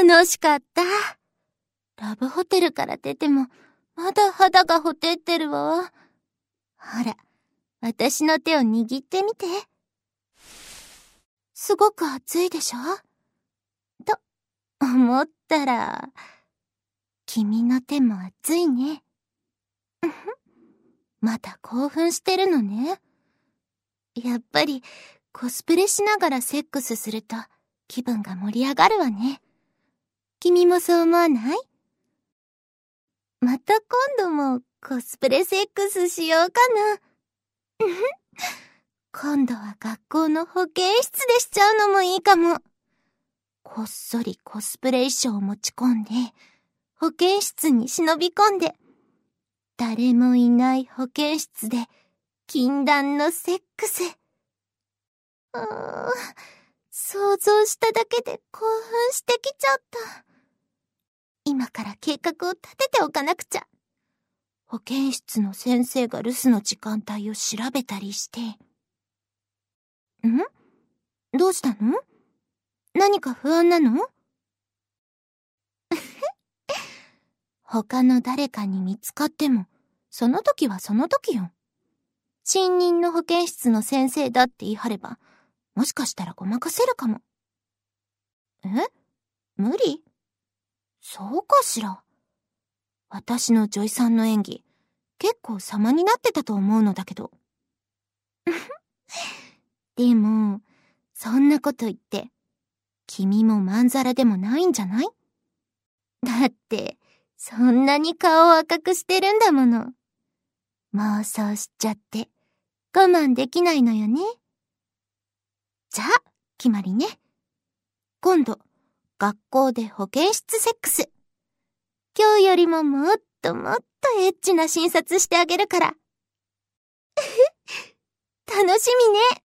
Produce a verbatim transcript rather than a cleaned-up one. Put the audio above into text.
楽しかった。ラブホテルから出ても、まだ肌がほてってるわ。ほら、私の手を握ってみて。すごく熱いでしょ？と、思ったら、君の手も熱いね。また興奮してるのね。やっぱり、コスプレしながらセックスすると気分が盛り上がるわね。君もそう思わない？また今度もコスプレセックスしようかな。今度は学校の保健室でしちゃうのもいいかも。こっそりコスプレ衣装を持ち込んで、保健室に忍び込んで、誰もいない保健室で禁断のセックス。うーん、想像しただけで興奮してきちゃった。今から計画を立てておかなくちゃ。保健室の先生が留守の時間帯を調べたりして。ん？どうしたの？何か不安なの？他の誰かに見つかっても、その時はその時よ。新任の保健室の先生だって言い張れば、もしかしたらごまかせるかも。え？無理？そうかしら。私のジョイさんの演技、結構様になってたと思うのだけど。でも、そんなこと言って、君もまんざらでもないんじゃない？だって、そんなに顔を赤くしてるんだもの。妄想しちゃって、我慢できないのよね。じゃあ、決まりね。今度、学校で保健室セックス。今日よりももっともっとエッチな診察してあげるから。楽しみね。